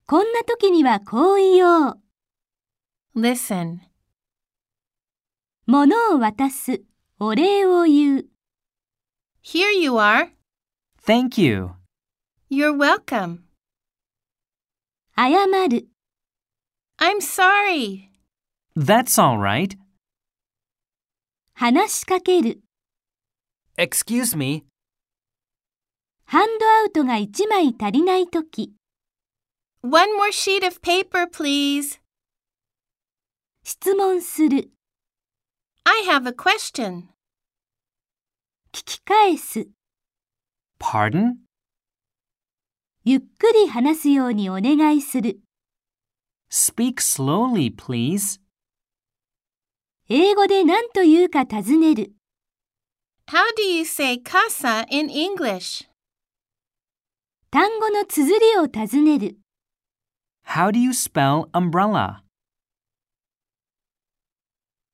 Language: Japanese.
こんな時にはこう言おう。 Listen. 物を渡す、お礼を言う。 Here you are. Thank you. You're welcome. 謝る、 I'm sorry. That's all right. 話しかける。 Excuse me. ハンドアウトが1枚足りない時。 One more sheet of paper, please. 質問する、 I have a question. 聞き返す。 Pardon? ゆっくり話すようにお願いする。 Speak slowly, please. 英語で何と言うか尋ねる。 How do you say casa in English? 単語の綴りを尋ねる。 How do you spell umbrella?